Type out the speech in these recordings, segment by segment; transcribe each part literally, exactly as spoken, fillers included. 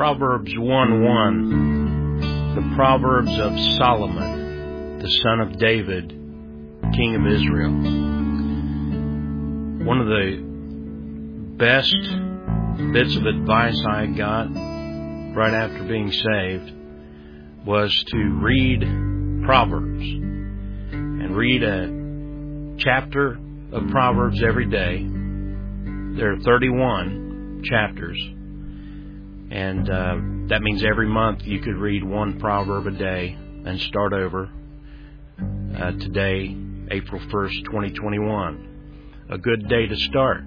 Proverbs one one, the Proverbs of Solomon, the son of David, king of Israel. One of the best bits of advice I got right after being saved was to read Proverbs and read a chapter of Proverbs every day. There are thirty-one chapters, and uh, that means every month you could read one proverb a day and start over. Uh, today, April first, twenty twenty-one. A good day to start.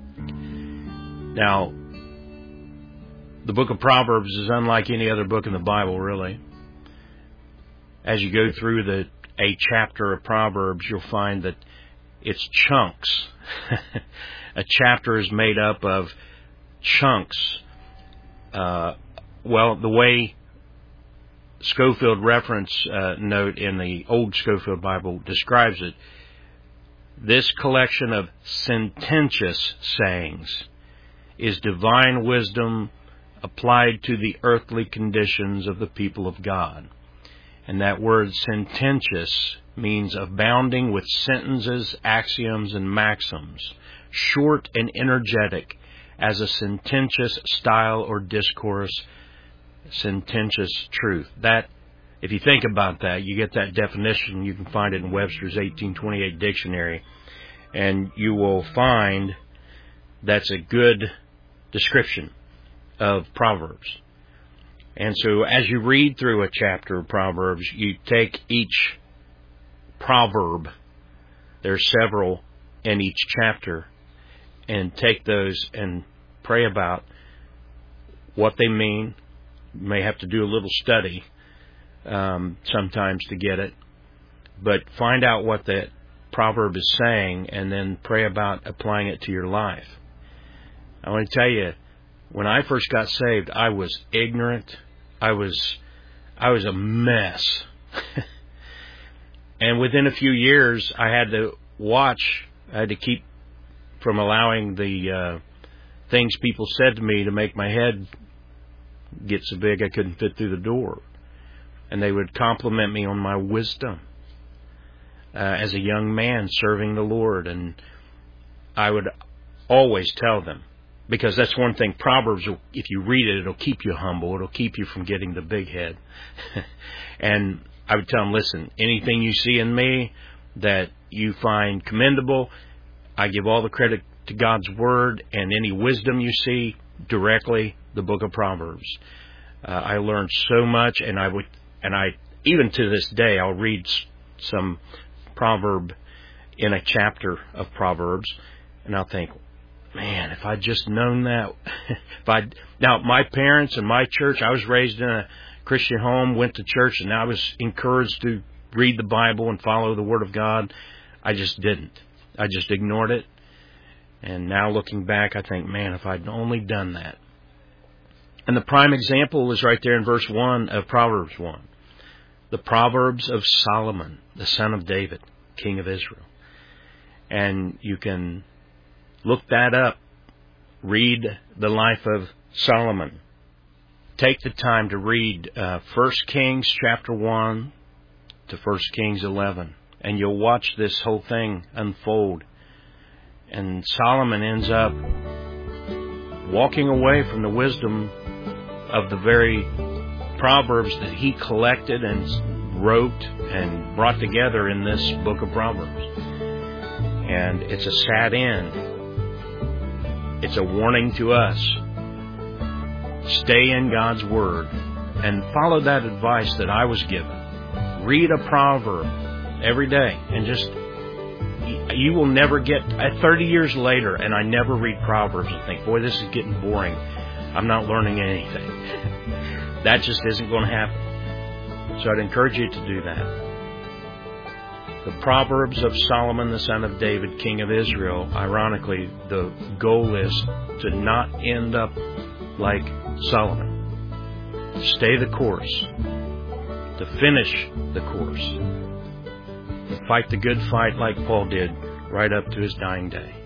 Now, the book of Proverbs is unlike any other book in the Bible, really. As you go through the a chapter of Proverbs, you'll find that it's chunks. A chapter is made up of chunks. Uh, well, the way Scofield reference uh, note in the old Scofield Bible describes it, this collection of sententious sayings is divine wisdom applied to the earthly conditions of the people of God. And that word sententious means abounding with sentences, axioms, and maxims, short and energetic as a sententious style or discourse, sententious truth. That, if you think about that, you get that definition. You can find it in Webster's eighteen twenty-eight dictionary, and you will find that's a good description of Proverbs. And so as you read through a chapter of Proverbs, you take each proverb, there's several in each chapter, and take those and pray about what they mean. You may have to do a little study um, sometimes to get it, but find out what that proverb is saying and then pray about applying it to your life. I want to tell you, when I first got saved, I was ignorant. I was, I was a mess. And within a few years, I had to watch, I had to keep from allowing the uh, things people said to me to make my head get so big I couldn't fit through the door. And they would compliment me on my wisdom uh, as a young man serving the Lord. And I would always tell them, because that's one thing, Proverbs, if you read it, it'll keep you humble. It'll keep you from getting the big head. And I would tell them, listen, anything you see in me that you find commendable, I give all the credit to God's Word, and any wisdom you see, directly the book of Proverbs. Uh, I learned so much, and I would, and I, even to this day, I'll read some proverb in a chapter of Proverbs, and I'll think, man, if I'd just known that. if I Now, my parents and my church, I was raised in a Christian home, went to church, and I was encouraged to read the Bible and follow the Word of God. I just didn't. I just ignored it. And now looking back, I think, man, if I'd only done that. And the prime example is right there in verse one of Proverbs one. The Proverbs of Solomon, the son of David, king of Israel. And you can look that up. Read the life of Solomon. Take the time to read uh, First Kings chapter one to First Kings eleven. And you'll watch this whole thing unfold. And Solomon ends up walking away from the wisdom of the very Proverbs that he collected and wrote and brought together in this book of Proverbs. And it's a sad end. It's a warning to us. Stay in God's Word and follow that advice that I was given. Read a proverb every day, and just, you will never get, at thirty years later, and I never read Proverbs and think, boy, this is getting boring. I'm not learning anything. That just isn't going to happen. So I'd encourage you to do that. The Proverbs of Solomon, the son of David, king of Israel. Ironically, the goal is to not end up like Solomon. Stay the course. To finish the course. To fight the good fight like Paul did right up to his dying day.